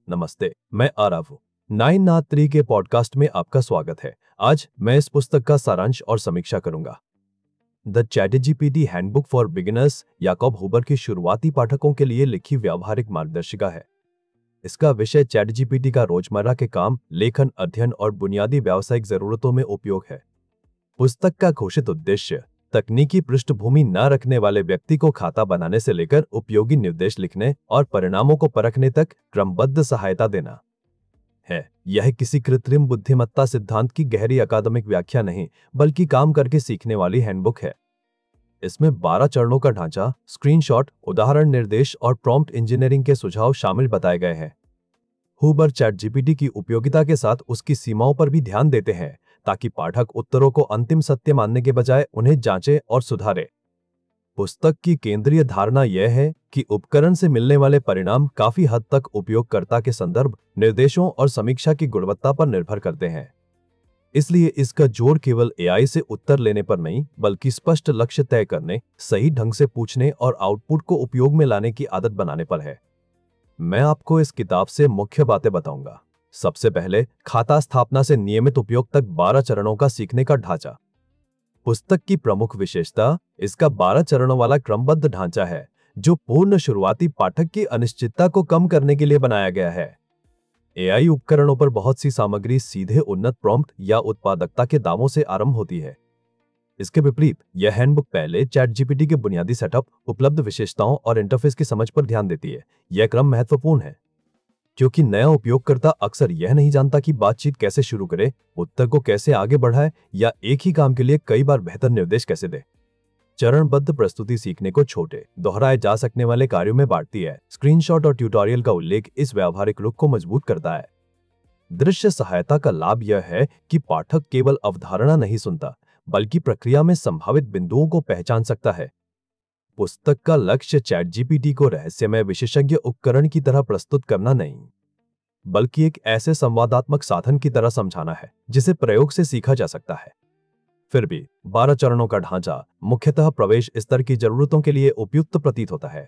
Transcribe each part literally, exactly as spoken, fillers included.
नमस्ते, मैं आरव हूँ। नाइन नाथ थ्री के पॉडकास्ट में आपका स्वागत है। आज मैं इस पुस्तक का सारांश और समीक्षा करूंगा। The ChatGPT handbook for beginners Jakob Huber की शुरुआती पाठकों के लिए लिखी व्यावहारिक मार्गदर्शिका है। इसका विषय चैटजीपीटी का रोजमर्रा के काम, लेखन, अध्ययन और बुनियादी व्यावसायिक जरूरतों में उपयोग है। पुस्तक का घोषित उद्देश्य तकनीकी पृष्ठभूमि न रखने वाले व्यक्ति को खाता बनाने से लेकर उपयोगी निर्देश लिखने और परिणामों को परखने तक क्रमबद्ध सहायता देना है। यह किसी कृत्रिम बुद्धिमत्ता सिद्धांत की गहरी अकादमिक व्याख्या नहीं, बल्कि काम करके सीखने वाली हैंडबुक है। इसमें बारह चरणों का ढांचा, स्क्रीनशॉट, उदाहरण निर्देश और प्रॉम्प्ट इंजीनियरिंग के सुझाव शामिल बताए गए हैं। हुबर चैटजीपीटी की उपयोगिता के साथ उसकी सीमाओं पर भी ध्यान देते हैं, ताकि पाठक उत्तरों को अंतिम सत्य मानने के बजाय उन्हें जांचे और सुधारे। पुस्तक की केंद्रीय धारणा यह है कि उपकरण से मिलने वाले परिणाम काफी हद तक उपयोगकर्ता के संदर्भ, निर्देशों और समीक्षा की गुणवत्ता पर निर्भर करते हैं। इसलिए इसका जोर केवल एआई से उत्तर लेने पर नहीं, बल्कि स्पष्ट लक्ष्य तय करने, सही ढंग से पूछने और आउटपुट को उपयोग में लाने की आदत बनाने पर है। मैं आपको इस किताब से मुख्य बातें बताऊंगा। सबसे पहले, खाता स्थापना से नियमित उपयोग तक बारह चरणों का सीखने का ढांचा। पुस्तक की प्रमुख विशेषता इसका बारह चरणों वाला क्रमबद्ध ढांचा है, जो पूर्ण शुरुआती पाठक की अनिश्चितता को कम करने के लिए बनाया गया है। एआई उपकरणों पर बहुत सी सामग्री सीधे उन्नत प्रॉम्प्ट या उत्पादकता के दावों से आरंभ होती है। इसके विपरीत, यह हैंडबुक पहले चैटजीपीटी के बुनियादी सेटअप, उपलब्ध विशेषताओं और इंटरफेस की समझ पर ध्यान देती है। यह क्रम महत्वपूर्ण है, क्योंकि नया उपयोगकर्ता अक्सर यह नहीं जानता कि बातचीत कैसे शुरू करे, उत्तर को कैसे आगे बढ़ाए या एक ही काम के लिए कई बार बेहतर निर्देश कैसे दे। चरणबद्ध प्रस्तुति सीखने को छोटे, दोहराए जा सकने वाले कार्यों में बांटती है। स्क्रीनशॉट और ट्यूटोरियल का उल्लेख इस व्यावहारिक रुख को मजबूत करता है। दृश्य सहायता का लाभ यह है कि पाठक केवल अवधारणा नहीं सुनता, बल्कि प्रक्रिया में संभावित बिंदुओं को पहचान सकता है। पुस्तक का लक्ष्य चैटजीपीटी को रहस्यमय विशेषज्ञ उपकरण की तरह प्रस्तुत करना नहीं, बल्कि एक ऐसे संवादात्मक साधन की तरह समझाना है जिसे प्रयोग से सीखा जा सकता है। फिर भी बारह चरणों का ढांचा मुख्यतः प्रवेश स्तर की जरूरतों के लिए उपयुक्त प्रतीत होता है।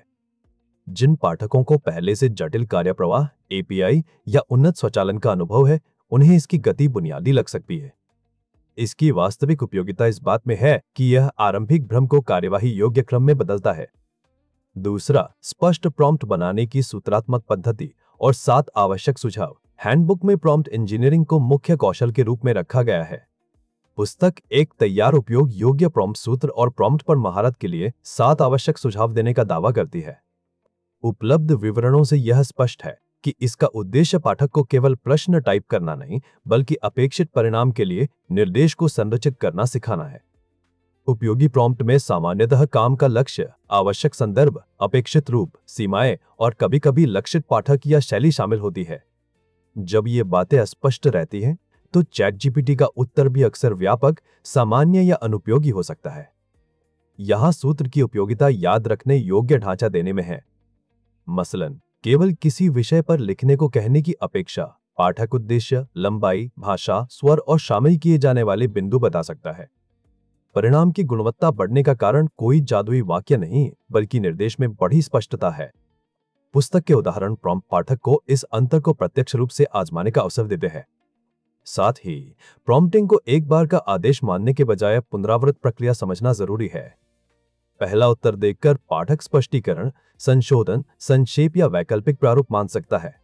जिन पाठकों को पहले से जटिल कार्यप्रवाह, एपीआई या उन्नत स्वचालन का अनुभव है, उन्हें इसकी गति बुनियादी लग सकती है। इसकी वास्तविक उपयोगिता इस बात में है कि यह आरंभिक भ्रम को कार्यवाही योग्य क्रम में बदलता है। दूसरा, स्पष्ट प्रॉम्प्ट बनाने की सूत्रात्मक पद्धति और सात आवश्यक सुझाव। हैंडबुक में प्रॉम्प्ट इंजीनियरिंग को मुख्य कौशल के रूप में रखा गया है। पुस्तक एक तैयार उपयोग योग्य प्रॉम्प्ट सूत्र और प्रॉम्प्ट पर महारत के लिए सात आवश्यक सुझाव देने का दावा करती है। उपलब्ध विवरणों से यह स्पष्ट है कि इसका उद्देश्य पाठक को केवल प्रश्न टाइप करना नहीं, बल्कि अपेक्षित परिणाम के लिए निर्देश को संरचित करना सिखाना है। उपयोगी प्रॉम्प्ट में सामान्यतः काम का लक्ष्य, आवश्यक संदर्भ, अपेक्षित रूप, सीमाएं और कभी-कभी लक्षित पाठक या शैली शामिल होती है। जब ये बातें अस्पष्ट रहती हैं, तो चैटजीपीटी का उत्तर भी अक्सर व्यापक, सामान्य या अनुपयोगी हो सकता है। यहां सूत्र की उपयोगिता याद रखने योग्य ढांचा देने में है। मसलन, केवल किसी विषय पर लिखने को कहने की अपेक्षा पाठक उद्देश्य, लंबाई, भाषा, स्वर और शामिल किए जाने वाले बिंदु बता सकता है। परिणाम की गुणवत्ता बढ़ने का कारण कोई जादुई वाक्य नहीं, बल्कि निर्देश में बड़ी स्पष्टता है। पुस्तक के उदाहरण प्रॉम्प्ट पाठक को इस अंतर को प्रत्यक्ष रूप से आजमाने का अवसर देते हैं। साथ ही प्रॉम्प्टिंग को एक बार का आदेश मानने के बजाय पुनरावृत्त प्रक्रिया समझना जरूरी है। पहला उत्तर देखकर पाठक स्पष्टीकरण, संशोधन, संक्षेप या वैकल्पिक प्रारूप मान सकता है।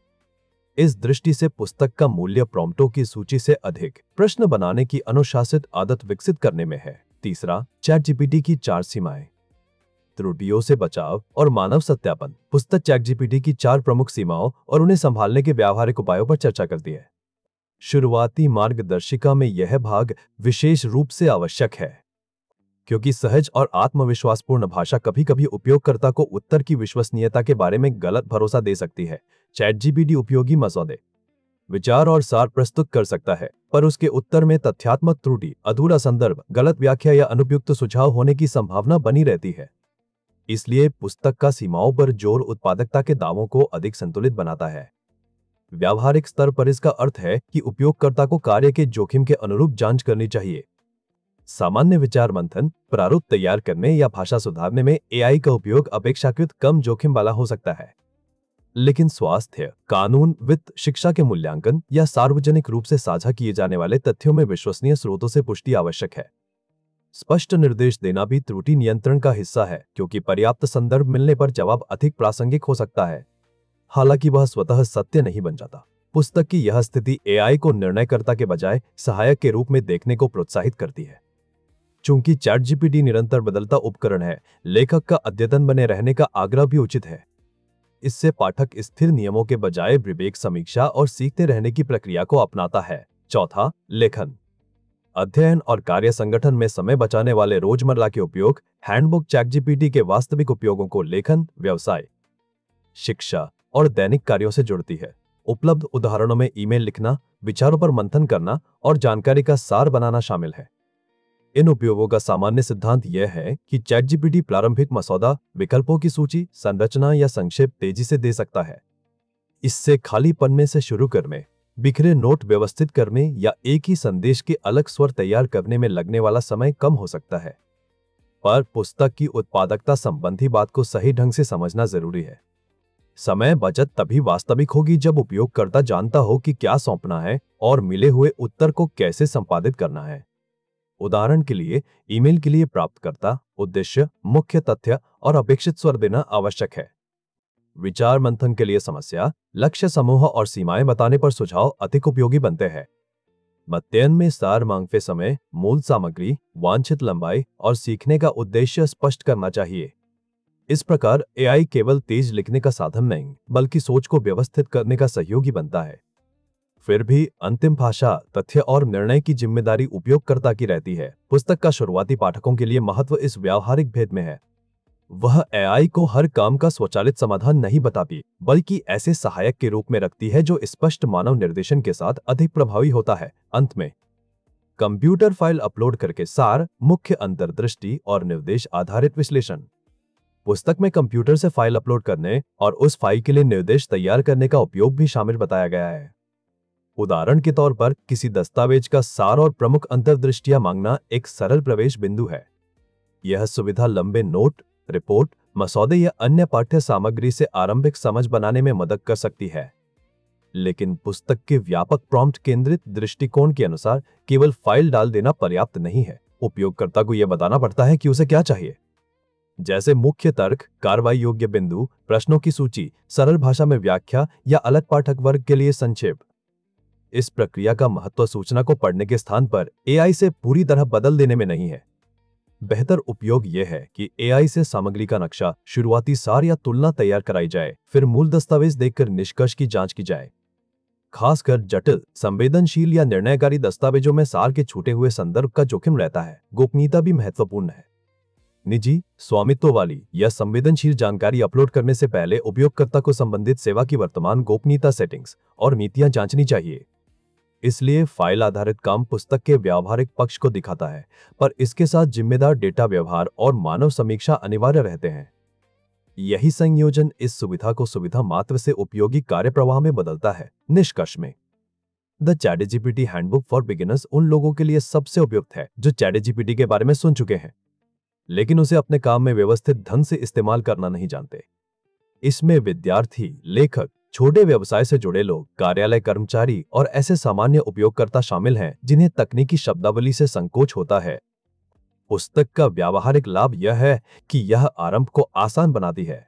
इस दृष्टि से पुस्तक का मूल्य प्रॉम्प्टों की सूची से अधिक प्रश्न बनाने की अनुशासित आदत विकसित करने में है। तीसरा, चैटजीपीटी की चार सीमाएं। त्रुटियों से बचाव और मानव सत्यापन। पुस्तक चैटजीपीटी की चार प्रमुख सीमाओं और उन्हें संभालने के व्यावहारिक उपायों पर चर्चा करती है। शुरुआती मार्गदर्शिका में यह भाग विशेष रूप से आवश्यक है, क्योंकि सहज और आत्मविश्वासपूर्ण भाषा कभी-कभी उपयोगकर्ता को उत्तर की विश्वसनीयता के बारे में गलत भरोसा दे सकती है। चैटजीपीटी उपयोगी मसौदे, विचार और सार प्रस्तुत कर सकता है, पर उसके उत्तर में तथ्यात्मक त्रुटि, अधूरा संदर्भ, गलत व्याख्या या अनुपयुक्त सुझाव होने की संभावना बनी रहती है। इसलिए पुस्तक का सीमाओं पर जोर उत्पादकता के दावों को अधिक संतुलित बनाता है। व्यावहारिक स्तर पर इसका अर्थ है कि उपयोगकर्ता को कार्य के जोखिम के अनुरूप जांच करनी चाहिए। सामान्य विचार मंथन, प्रारूप तैयार करने या भाषा सुधारने में एआई का उपयोग अपेक्षाकृत कम जोखिम वाला हो सकता है। लेकिन स्वास्थ्य, कानून, वित्त, शिक्षा के मूल्यांकन या सार्वजनिक रूप से साझा किए जाने वाले तथ्यों में विश्वसनीय स्रोतों से पुष्टि आवश्यक है। स्पष्ट निर्देश देना भी त्रुटि नियंत्रण का हिस्सा है, क्योंकि पर्याप्त संदर्भ मिलने पर जवाब अधिक प्रासंगिक हो सकता है, हालांकि वह स्वतः सत्य नहीं बन जाता। पुस्तक की यह स्थिति एआई को निर्णयकर्ता के बजाय सहायक के रूप में देखने को प्रोत्साहित करती है। चूंकि चैट जीपीटी निरंतर बदलता उपकरण है, लेखक का अद्यतन बने रहने का आग्रह भी उचित है। इससे पाठक स्थिर नियमों के बजाय विवेक, समीक्षा और सीखते रहने की प्रक्रिया को अपनाता है। चौथा, लेखन, अध्ययन और कार्य संगठन में समय बचाने वाले रोजमर्रा के उपयोग। हैंडबुक चैट जीपीटी के वास्तविक उपयोगों को लेखन, व्यवसाय, शिक्षा और दैनिक कार्यों से जुड़ती है। उपलब्ध उदाहरणों में ईमेल लिखना, विचारों पर मंथन करना और जानकारी का सार बनाना शामिल है। इन उपयोगों का सामान्य सिद्धांत यह है कि चैट जीपीटी प्रारंभिक मसौदा, विकल्पों की सूची, संरचना या संक्षेप तेजी से दे सकता है। इससे खाली पन्ने से शुरू करने, बिखरे नोट व्यवस्थित करने या एक ही संदेश के अलग स्वर तैयार करने में लगने वाला समय कम हो सकता है। पर पुस्तक की उत्पादकता संबंधी बात को सही ढंग से समझना जरूरी है। समय बचत तभी वास्तविक होगी जब उपयोगकर्ता जानता हो कि क्या सौंपना है और मिले हुए उत्तर को कैसे संपादित करना है। उदाहरण के लिए, ईमेल के लिए प्राप्तकर्ता, उद्देश्य, मुख्य तथ्य और अपेक्षित स्वर देना आवश्यक है। विचार मंथन के लिए समस्या, लक्ष्य समूह और सीमाएं बताने पर सुझाव अधिक उपयोगी बनते हैं। अध्ययन में सार मांगते समय मूल सामग्री, वांछित लंबाई और सीखने का उद्देश्य स्पष्ट करना चाहिए। इस प्रकार एआई केवल तेज लिखने का साधन नहीं, बल्कि सोच को व्यवस्थित करने का सहयोगी बनता है। फिर भी अंतिम भाषा, तथ्य और निर्णय की जिम्मेदारी उपयोगकर्ता की रहती है। पुस्तक का शुरुआती पाठकों के लिए महत्व इस व्यावहारिक भेद में है। वह एआई को हर काम का स्वचालित समाधान नहीं बताती, बल्कि ऐसे सहायक के रूप में रखती है जो स्पष्ट मानव निर्देशन के साथ अधिक प्रभावी होता है। अंत में, कंप्यूटर फाइल अपलोड करके सार, मुख्य अंतर्दृष्टि और निर्देश आधारित विश्लेषण। पुस्तक में कंप्यूटर से फाइल अपलोड करने और उस फाइल के लिए निर्देश तैयार करने का उपयोग भी शामिल बताया गया है। उदाहरण के तौर पर, किसी दस्तावेज का सार और प्रमुख अंतर्दृष्टियां मांगना एक सरल प्रवेश बिंदु है। यह सुविधा लंबे नोट, रिपोर्ट, मसौदे या अन्य पाठ्य सामग्री से आरंभिक समझ बनाने में मदद कर सकती है। लेकिन पुस्तक के व्यापक प्रॉम्प्ट केंद्रित दृष्टिकोण के अनुसार केवल फाइल डाल देना पर्याप्त नहीं है। उपयोगकर्ता को यह बताना पड़ता है कि उसे क्या चाहिए, जैसे मुख्य तर्क, कार्रवाई योग्य बिंदु, प्रश्नों की सूची, सरल भाषा में व्याख्या या अलग पाठक वर्ग के लिए संक्षेप। इस प्रक्रिया का महत्व सूचना को पढ़ने के स्थान पर एआई से पूरी तरह बदल देने में नहीं है। बेहतर उपयोग यह है कि एआई से सामग्री का नक्शा, शुरुआती सार या तुलना तैयार कराई जाए, फिर मूल दस्तावेज देखकर निष्कर्ष की जांच की जाए। खासकर जटिल, संवेदनशील या निर्णयकारी दस्तावेजों में सार के छूटे हुए संदर्भ का जोखिम रहता है। गोपनीयता भी महत्वपूर्ण है। निजी, स्वामित्व वाली या संवेदनशील जानकारी अपलोड करने से पहले उपयोगकर्ता को संबंधित सेवा की वर्तमान गोपनीयता सेटिंग्स और नीतियां जांचनी चाहिए। इसलिए फाइल आधारित काम पुस्तक के व्यावहारिक पक्ष को दिखाता है, पर इसके साथ जिम्मेदार डेटा व्यवहार और मानव समीक्षा अनिवार्य रहते हैं। यही संयोजन इस सुविधा को सुविधा मात्र से उपयोगी कार्य प्रवाह में बदलता है। निष्कर्ष में, the ChatGPT handbook for beginners उन लोगों के लिए सबसे उपयुक्त है जो चैटजीपीटी के बारे में सुन चुके हैं, लेकिन उसे अपने काम में व्यवस्थित ढंग से इस्तेमाल करना नहीं जानते। इसमें विद्यार्थी, लेखक, छोटे व्यवसाय से जुड़े लोग, कार्यालय कर्मचारी और ऐसे सामान्य उपयोगकर्ता शामिल हैं जिन्हें तकनीकी शब्दावली से संकोच होता है। पुस्तक का व्यावहारिक लाभ यह है कि यह आरंभ को आसान बनाती है।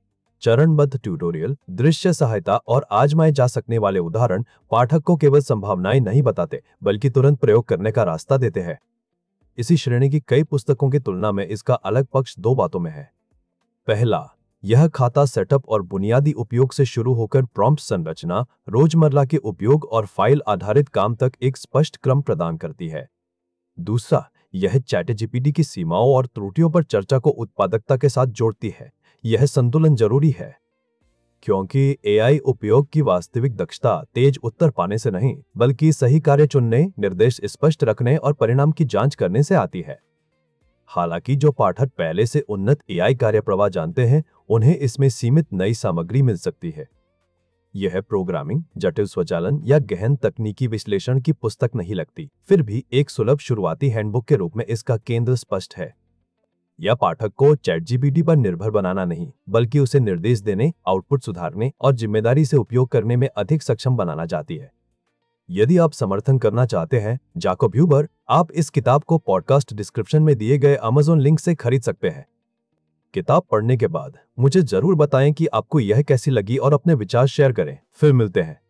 चरणबद्ध ट्यूटोरियल, दृश्य सहायता और आजमाए जा सकने वाले उदाहरण पाठक को केवल संभावनाएं नहीं बताते, बल्कि तुरंत प्रयोग करने का रास्ता देते हैं। इसी श्रेणी की कई पुस्तकों की तुलना में इसका अलग पक्ष दो बातों में है। पहला, यह खाता सेटअप और बुनियादी उपयोग से शुरू होकर प्रॉम्प्ट संरचना, रोजमर्रा के उपयोग और फाइल आधारित काम तक एक स्पष्ट क्रम प्रदान करती है। दूसरा, यह चैटजीपीटी की सीमाओं और त्रुटियों पर चर्चा को उत्पादकता के साथ जोड़ती है। यह संतुलन जरूरी है, क्योंकि एआई उपयोग की वास्तविक दक्षता तेज उत्तर पाने से नहीं, बल्कि सही कार्य चुनने, निर्देश स्पष्ट रखने और परिणाम की जांच करने से आती है। हालांकि जो पाठक पहले से उन्नत एआई कार्य प्रवाह जानते हैं, उन्हें इसमें सीमित नई सामग्री मिल सकती है। यह प्रोग्रामिंग, जटिल स्वचालन या गहन तकनीकी विश्लेषण की पुस्तक नहीं लगती, फिर भी एक सुलभ शुरुआती हैंडबुक के रूप में इसका केंद्र स्पष्ट है। यह पाठक को चैट जीपीटी पर निर्भर बनाना नहीं, बल्कि उसे निर्देश देने, आउटपुट सुधारने और जिम्मेदारी से उपयोग करने में अधिक सक्षम बनाना चाहती है। यदि आप समर्थन करना चाहते हैं जाकोब ह्यूबर, आप इस किताब को पॉडकास्ट डिस्क्रिप्शन में दिए गए अमेज़न लिंक से खरीद सकते हैं। किताब पढ़ने के बाद मुझे जरूर बताएं कि आपको यह कैसी लगी और अपने विचार शेयर करें। फिर मिलते हैं।